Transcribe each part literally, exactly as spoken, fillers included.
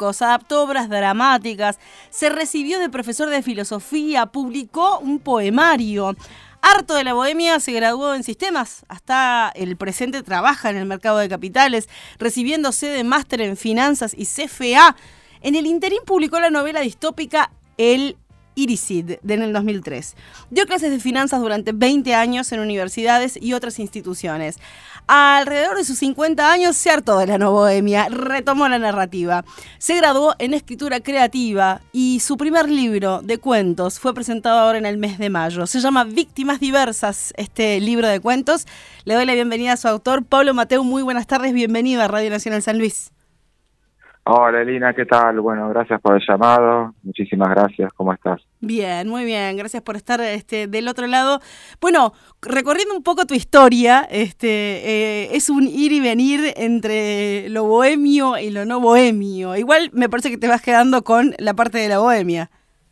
históricos, adaptó obras dramáticas, se recibió de profesor de filosofía, publicó un poemario. Harto de la bohemia, se graduó en sistemas. Hasta el presente trabaja en el mercado de capitales, recibiéndose de máster en finanzas y C F A. En el interín publicó la novela distópica El Iricid, de en el dos mil tres. Dio clases de finanzas durante veinte años en universidades y otras instituciones. Alrededor de sus cincuenta años se hartó de la no bohemia, retomó la narrativa. Se graduó en escritura creativa y su primer libro de cuentos fue presentado ahora en el mes de mayo. Se llama Víctimas Diversas, este libro de cuentos. Le doy la bienvenida a su autor, Pablo Mateu. Muy buenas tardes, bienvenido a Radio Nacional San Luis. Hola, Elina, ¿qué tal? Bueno, gracias por el llamado. Muchísimas gracias. ¿Cómo estás? Bien, muy bien. Gracias por estar este, del otro lado. Bueno, recorriendo un poco tu historia, este, eh, es un ir y venir entre lo bohemio y lo no bohemio. Igual me parece que te vas quedando con la parte de la bohemia.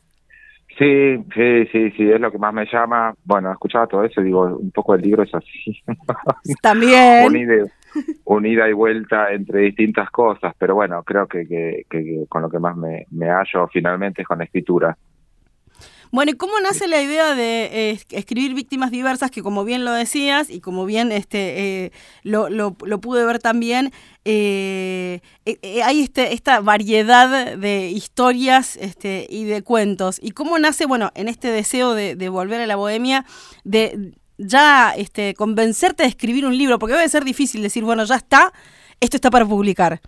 Sí, sí, sí, sí, es lo que más me llama. Bueno, escuchaba todo eso y digo, un poco el libro es así. También. Unida, unida y vuelta entre distintas cosas, pero bueno, creo que, que, que, que con lo que más me, me hallo finalmente es con la escritura. Bueno, ¿y cómo nace la idea de eh, escribir Víctimas Diversas, que como bien lo decías y como bien este eh, lo, lo, lo pude ver también, eh, eh, hay este, esta variedad de historias este, y de cuentos? ¿Y cómo nace, bueno, en este deseo de, de volver a la bohemia, de ya este, convencerte de escribir un libro? Porque debe ser difícil decir, bueno, ya está, esto está para publicar.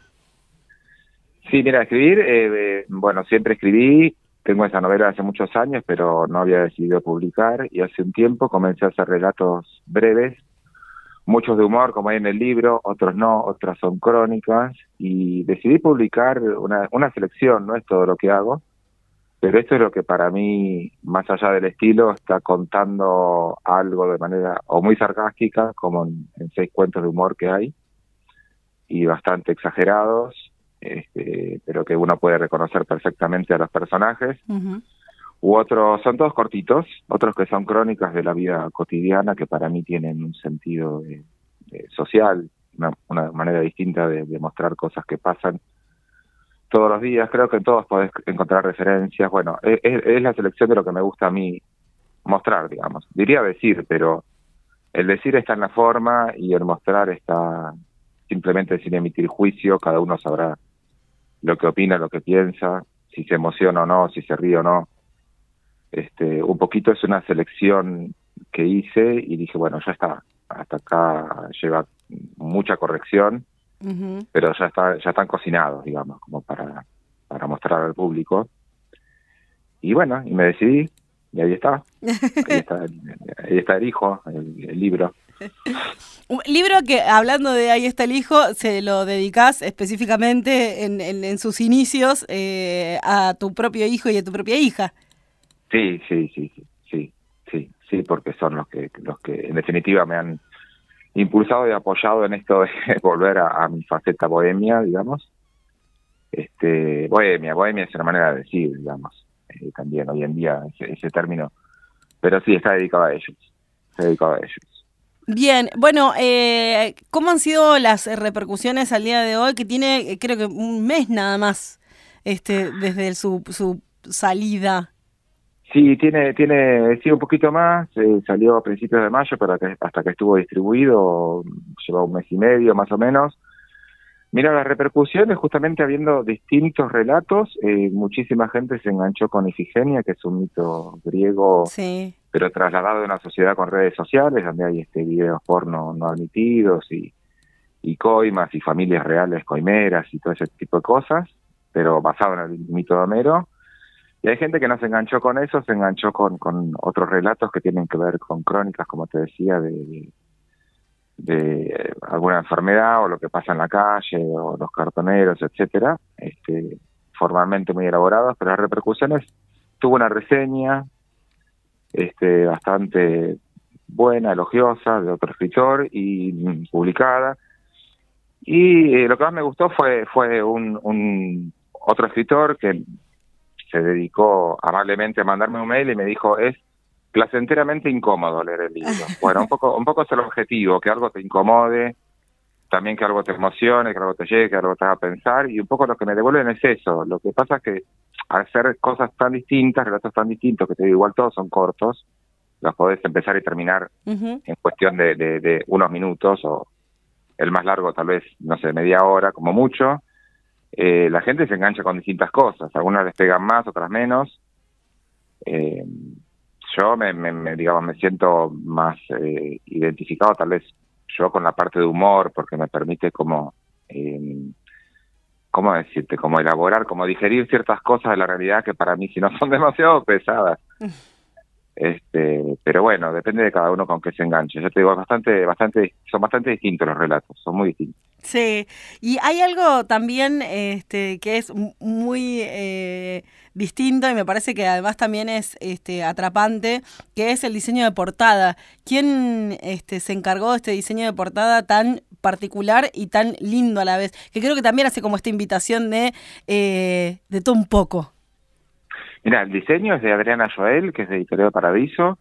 Sí, mira, escribir, eh, eh, bueno, siempre escribí. Tengo esa novela hace muchos años, pero no había decidido publicar, y hace un tiempo comencé a hacer relatos breves, muchos de humor, como hay en el libro, otros no, otras son crónicas, y decidí publicar una, una selección. No es todo lo que hago, pero esto es lo que para mí, más allá del estilo, está contando algo de manera o muy sarcástica, como en, en seis cuentos de humor que hay, y bastante exagerados, Este, pero que uno puede reconocer perfectamente a los personajes. Uh-huh. U otros, son todos cortitos, otros que son crónicas de la vida cotidiana, que para mí tienen un sentido de, de social, una, una manera distinta de, de mostrar cosas que pasan todos los días. Creo que en todos podés encontrar referencias. Bueno, es, es la selección de lo que me gusta a mí mostrar, digamos. Diría decir, pero el decir está en la forma y el mostrar está simplemente sin emitir juicio. Cada uno sabrá lo que opina, lo que piensa, si se emociona o no, si se ríe o no. Este, un poquito es una selección que hice y dije, bueno, ya está, hasta acá lleva mucha corrección, uh-huh. pero ya está, ya están cocinados, digamos, como para, para mostrar al público. Y bueno, y me decidí, y ahí está, ahí está, ahí está el hijo, el, el libro. Un libro que, hablando de Ahí está el hijo, se lo dedicás específicamente en, en, en sus inicios eh, a tu propio hijo y a tu propia hija. Sí, sí, sí, sí, sí, sí, sí, porque son los que, los que en definitiva me han impulsado y apoyado en esto de volver a, a mi faceta bohemia, digamos. Este, bohemia, bohemia es una manera de decir, digamos, eh, también hoy en día ese, ese término, pero sí, está dedicado a ellos, está dedicado a ellos. Bien, bueno, eh, ¿cómo han sido las repercusiones al día de hoy? Que tiene, creo que un mes nada más, este, desde su, su salida. Sí, tiene, tiene, sí, un poquito más. Eh, salió a principios de mayo, pero que, hasta que estuvo distribuido, lleva un mes y medio más o menos. Mira, las repercusiones, justamente habiendo distintos relatos, eh, muchísima gente se enganchó con Ifigenia, que es un mito griego, sí, pero trasladado a una sociedad con redes sociales, donde hay este videos porno no admitidos y, y coimas y familias reales coimeras y todo ese tipo de cosas, pero basado en el mito de Homero. Y hay gente que no se enganchó con eso, se enganchó con, con otros relatos que tienen que ver con crónicas, como te decía, de, de alguna enfermedad o lo que pasa en la calle o los cartoneros, etcétera, este, formalmente muy elaborados, pero las repercusiones, tuvo una reseña este, bastante buena, elogiosa, de otro escritor y publicada. Y eh, lo que más me gustó fue fue un, un otro escritor que se dedicó amablemente a mandarme un mail y me dijo, es placenteramente incómodo leer el libro. Bueno, un poco un poco es el objetivo, que algo te incomode, también que algo te emocione, que algo te llegue, que algo te haga pensar, y un poco lo que me devuelven es eso. Lo que pasa es que al hacer cosas tan distintas, relatos tan distintos, que te digo, igual todos son cortos, los podés empezar y terminar uh-huh. en cuestión de, de, de unos minutos, o el más largo tal vez, no sé, media hora, como mucho. Eh, la gente se engancha con distintas cosas, algunas les pegan más, otras menos. Eh, yo me, me, me, digamos, me siento más eh, identificado tal vez yo con la parte de humor, porque me permite como, eh, ¿cómo decirte? Como elaborar, como digerir ciertas cosas de la realidad que para mí si no son demasiado pesadas. Este, pero bueno, depende de cada uno con qué se enganche. Yo te digo, bastante, bastante, son bastante distintos los relatos, son muy distintos. Sí, y hay algo también este, que es muy eh, distinto y me parece que además también es este, atrapante, que es el diseño de portada. ¿Quién este, se encargó de este diseño de portada tan particular y tan lindo a la vez? Que creo que también hace como esta invitación de, eh, de todo un poco. Mira, el diseño es de Adriana Joel, que es de Editorial Paradiso,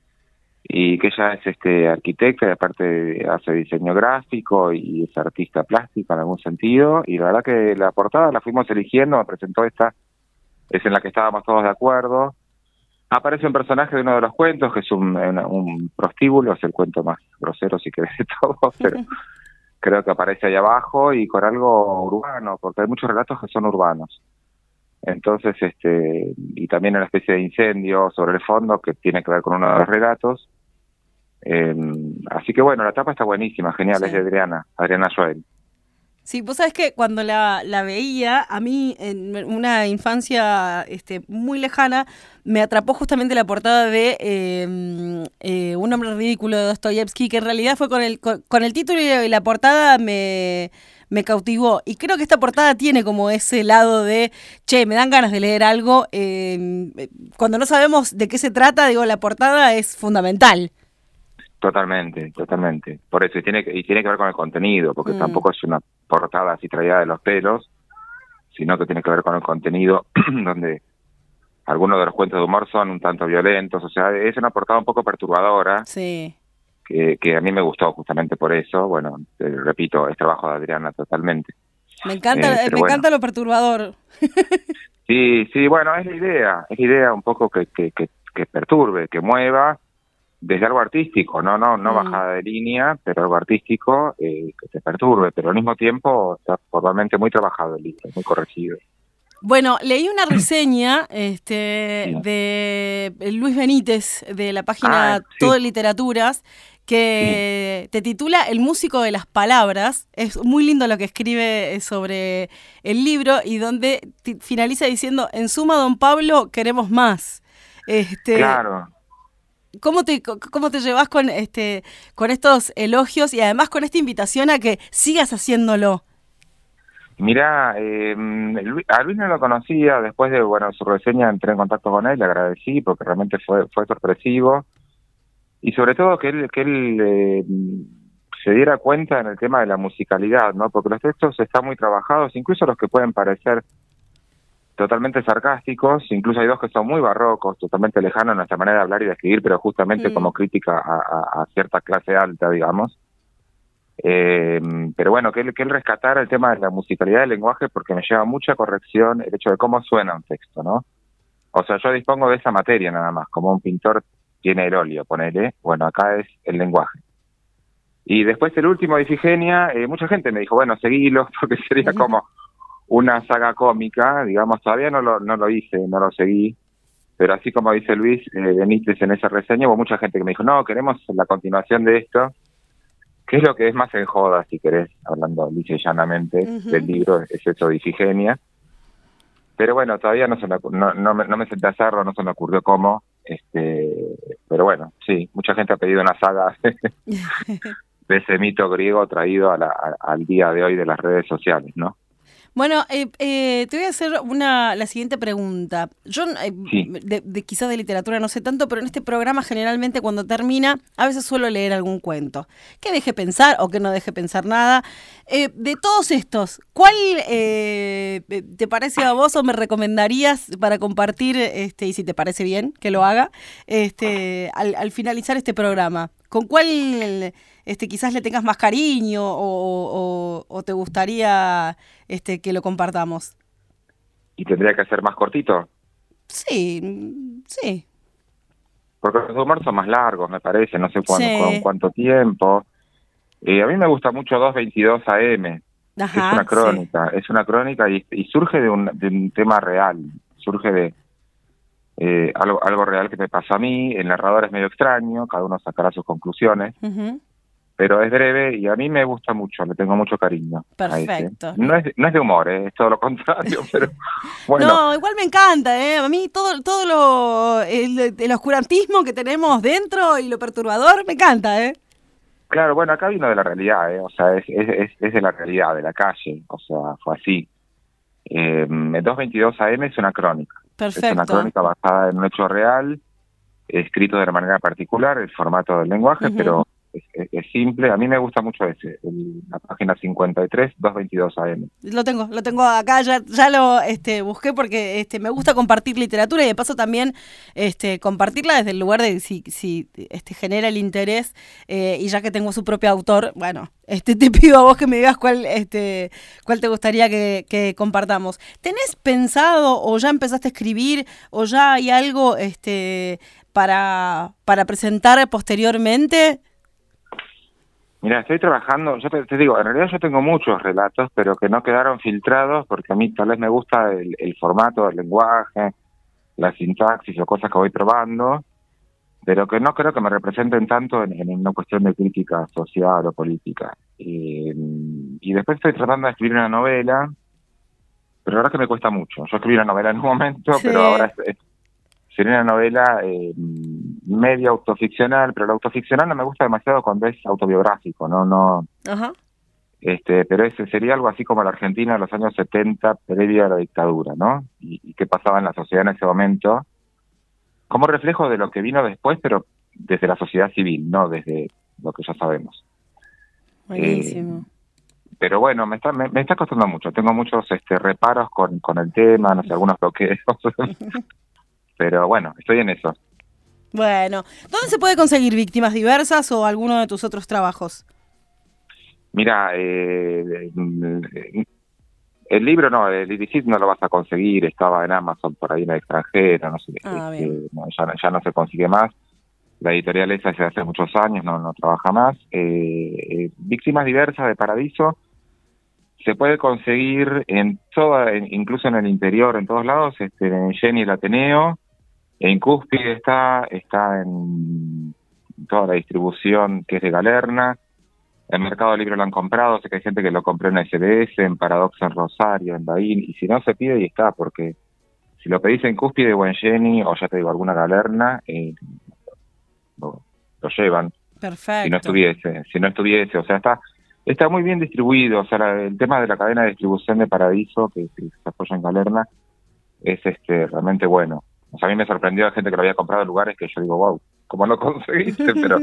y que ella es este arquitecta y aparte hace diseño gráfico y es artista plástica en algún sentido, y la verdad que la portada la fuimos eligiendo, me presentó esta, es en la que estábamos todos de acuerdo. Aparece un personaje de uno de los cuentos, que es un, un, un prostíbulo, es el cuento más grosero si querés de todos, pero creo que aparece ahí abajo, y con algo urbano, porque hay muchos relatos que son urbanos. Entonces, este, y también una especie de incendio sobre el fondo que tiene que ver con uno de los relatos. Eh, así que bueno, la tapa está buenísima, genial, sí. Es de Adriana, Adriana Joel. Sí, vos sabés que cuando la, la veía, a mí en una infancia este, muy lejana, me atrapó justamente la portada de eh, eh, Un hombre ridículo de Dostoyevsky, que en realidad fue con el, con, con el título y la portada me... me cautivó, y creo que esta portada tiene como ese lado de, che, me dan ganas de leer algo, eh, cuando no sabemos de qué se trata, digo, la portada es fundamental. Totalmente, totalmente, por eso, y tiene que, y tiene que ver con el contenido, porque mm. tampoco es una portada así traída de los pelos, sino que tiene que ver con el contenido, donde algunos de los cuentos de humor son un tanto violentos, o sea, es una portada un poco perturbadora. Sí. Que, que a mí me gustó justamente por eso. Bueno, te repito, es trabajo de Adriana totalmente. Me encanta, eh, me bueno. encanta lo perturbador. Sí, sí, bueno, es la idea, es la idea un poco que, que, que, que perturbe, que mueva desde algo artístico, no no no mm. bajada de línea, pero algo artístico eh, que te perturbe, pero al mismo tiempo está formalmente muy trabajado el libro, muy corregido. Bueno, leí una reseña este, sí. de Luis Benítez, de la página ah, sí. Todo de Literaturas, que sí. te titula El músico de las palabras. Es muy lindo lo que escribe sobre el libro y donde t- finaliza diciendo, en suma, don Pablo, queremos más. Este, claro. ¿Cómo te, cómo te llevas con, este, con estos elogios y además con esta invitación a que sigas haciéndolo? Mirá, eh, a Luis no lo conocía, después de bueno su reseña entré en contacto con él, le agradecí porque realmente fue fue sorpresivo, y sobre todo que él que él eh, se diera cuenta en el tema de la musicalidad, ¿no? Porque los textos están muy trabajados, incluso los que pueden parecer totalmente sarcásticos, incluso hay dos que son muy barrocos, totalmente lejanos en nuestra manera de hablar y de escribir, pero justamente mm. como crítica a, a, a cierta clase alta, digamos. Eh, pero bueno, que él, que él rescatara el tema de la musicalidad del lenguaje, porque me lleva mucha corrección el hecho de cómo suena un texto, ¿no? O sea, yo dispongo de esa materia nada más, como un pintor tiene el óleo, ponele, bueno, acá es el lenguaje. Y después el último de Ifigenia, eh, mucha gente me dijo, bueno, seguilo, porque sería como una saga cómica, digamos, todavía no lo, no lo hice, no lo seguí, pero así como dice Luis eh, Benítez en esa reseña, hubo mucha gente que me dijo, no, queremos la continuación de esto, que es lo que es más en joda, si querés, hablando lisa y llanamente uh-huh. del libro, es eso de Ifigenia. Pero bueno, todavía no se me, no, no, me, no me senté a hacerlo, no se me ocurrió cómo, este, pero bueno, sí, mucha gente ha pedido una saga de ese mito griego traído a la, a, al día de hoy de las redes sociales, ¿no? Bueno, eh, eh, te voy a hacer una la siguiente pregunta. Yo eh, sí. de, de quizás de literatura no sé tanto, pero en este programa generalmente cuando termina, a veces suelo leer algún cuento. Que deje pensar o que no deje pensar nada. Eh, de todos estos, ¿cuál eh, te parece a vos o me recomendarías para compartir, este, y si te parece bien que lo haga, este, al, al finalizar este programa? ¿con cuál este, quizás le tengas más cariño o, o, o te gustaría este, que lo compartamos? ¿Y tendría que ser más cortito? Sí, sí. Porque los de humor son más largos, me parece, no sé cuándo, Sí. con cuánto tiempo. Eh, a mí me gusta mucho dos veintidós A M. Ajá, es una crónica, sí. es una crónica y, y surge de un, de un tema real, surge de eh, algo, algo real que me pasó a mí. El narrador es medio extraño, cada uno sacará sus conclusiones, Uh-huh. pero es breve y a mí me gusta mucho, le tengo mucho cariño. Perfecto. A ese. No es, no es de humor, ¿eh? Es todo lo contrario, pero bueno. No, igual me encanta, ¿eh? A mí todo, todo lo, el, el oscurantismo que tenemos dentro y lo perturbador me encanta, ¿eh? Claro, bueno, acá vino de la realidad, ¿eh? O sea, es, es, es de la realidad, de la calle, o sea, fue así. Eh, dos veintidós A M es una crónica. Perfecto. Es una crónica basada en un hecho real, escrito de una manera particular, el formato del lenguaje, uh-huh. pero es, es, es simple. A mí me gusta mucho ese, el, la página cincuenta y tres, dos veintidós A M. Lo tengo, lo tengo acá, ya, ya lo este, busqué porque este, me gusta compartir literatura y de paso también este, compartirla desde el lugar de si, si este, genera el interés eh, y ya que tengo su propio autor, bueno, este, te pido a vos que me digas cuál, este, cuál te gustaría que, que compartamos. ¿Tenés pensado o ya empezaste a escribir o ya hay algo este, para, para presentar posteriormente? Mira, estoy trabajando, yo te, te digo, en realidad yo tengo muchos relatos, pero que no quedaron filtrados porque a mí tal vez me gusta el, el formato del lenguaje, la sintaxis o cosas que voy probando, pero que no creo que me representen tanto en, en una cuestión de crítica social o política. Y, y después estoy tratando de escribir una novela, pero la verdad que me cuesta mucho. Yo escribí una novela en un momento, sí. pero ahora es, es, sería una novela eh, media autoficcional, pero la autoficcional no me gusta demasiado cuando es autobiográfico, no, no. Ajá. Este, pero ese sería algo así como la Argentina de los años setenta, previa a la dictadura, ¿no? Y, y qué pasaba en la sociedad en ese momento, como reflejo de lo que vino después, pero desde la sociedad civil, no desde lo que ya sabemos. Buenísimo. Eh, pero bueno, me está me, me está costando mucho. Tengo muchos este reparos con, con el tema, no sé, algunos bloqueos. Pero bueno, estoy en eso. Bueno, ¿dónde se puede conseguir Víctimas Diversas o alguno de tus otros trabajos? Mira, eh, el libro no, el Illicit no lo vas a conseguir, estaba en Amazon por ahí en el extranjero, no sé, ah, eh, no, ya, ya no se consigue más. La editorial esa desde hace muchos años no, no trabaja más. Eh, eh, Víctimas Diversas de Paradiso se puede conseguir en toda, en, incluso en el interior, en todos lados, este, en Jenny el Ateneo, en Cúspide está, está en toda la distribución que es de Galerna. En Mercado Libre lo han comprado, sé que hay gente que lo compró en S B S, en Paradox en Rosario, en Bahín, y si no se pide y está, porque si lo pedís en Cúspide o en Jenny, o ya te digo, alguna Galerna, eh, lo, lo llevan. Perfecto. Si no estuviese, si no estuviese, o sea, está está muy bien distribuido, o sea, la, el tema de la cadena de distribución de Paradiso, que, que se apoya en Galerna, es este realmente bueno. O sea, a mí me sorprendió la gente que lo había comprado en lugares que yo digo, wow, ¿cómo lo conseguiste? Pero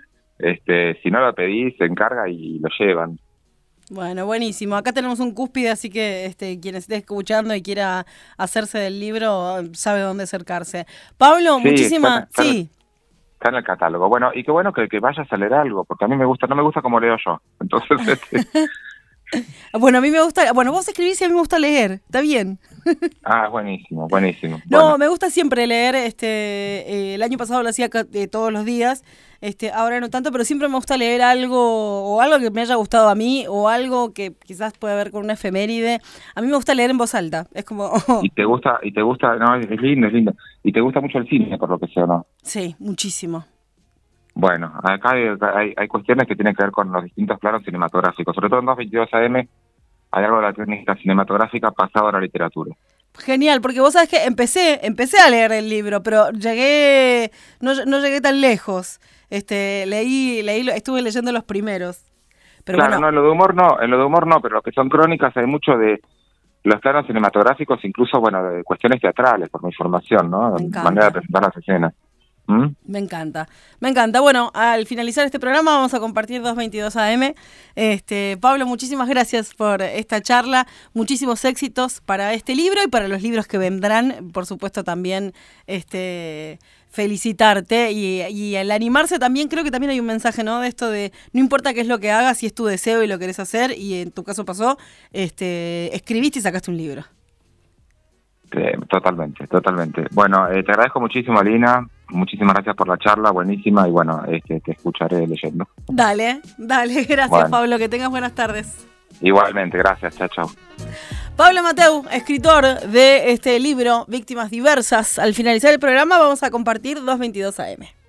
este si no lo pedís, se encarga y lo llevan. Bueno, buenísimo. Acá tenemos un Cúspide, así que este quien esté escuchando y quiera hacerse del libro sabe dónde acercarse. Pablo, sí, muchísimas... Está, está, sí. Está en el catálogo. Bueno, y qué bueno que, que vayas a leer algo, porque a mí me gusta, no me gusta como leo yo. Entonces, este... Bueno, a mí me gusta... Bueno, vos escribís y a mí me gusta leer. Está bien. Ah, buenísimo, buenísimo. No, bueno. me gusta siempre leer. Este, eh, el año pasado lo hacía eh, todos los días. Este, ahora no tanto, pero siempre me gusta leer algo o algo que me haya gustado a mí o algo que quizás pueda ver con una efeméride. A mí me gusta leer en voz alta. Es como... Oh. Y te gusta, y te gusta, no, es lindo, es lindo. Y te gusta mucho el cine, por lo que sea, ¿no? Sí, muchísimo. Bueno, acá hay, hay, hay cuestiones que tienen que ver con los distintos planos cinematográficos. Sobre todo en dos veintidós A M hay algo de la técnica cinematográfica pasado a la literatura. Genial, porque vos sabés que empecé, empecé a leer el libro, pero llegué, no, no llegué tan lejos. Este, leí, leí, estuve leyendo los primeros. Pero claro, bueno. no, en lo de humor no, en lo de humor no, pero lo que son crónicas hay mucho de los planos cinematográficos, incluso, bueno, de cuestiones teatrales, por mi formación, ¿no? Me encanta. Manera de presentar las escenas. ¿Mm? Me encanta, me encanta. Bueno, al finalizar este programa vamos a compartir doscientos veintidós A M. Este, Pablo, muchísimas gracias por esta charla, muchísimos éxitos para este libro y para los libros que vendrán. Por supuesto también este, felicitarte y, y el animarse también, creo que también hay un mensaje, ¿no? De esto de no importa qué es lo que hagas, si es tu deseo y lo querés hacer, y en tu caso pasó, este, escribiste y sacaste un libro. Eh, totalmente, totalmente. Bueno, eh, te agradezco muchísimo, Alina. Muchísimas gracias por la charla, buenísima. Y bueno, este, te escucharé leyendo. Dale, dale, gracias, bueno. Pablo, que tengas buenas tardes. Igualmente, gracias, chao, chao. Pablo Mateu, escritor de este libro, Víctimas Diversas. Al finalizar el programa vamos a compartir doscientos veintidós A M.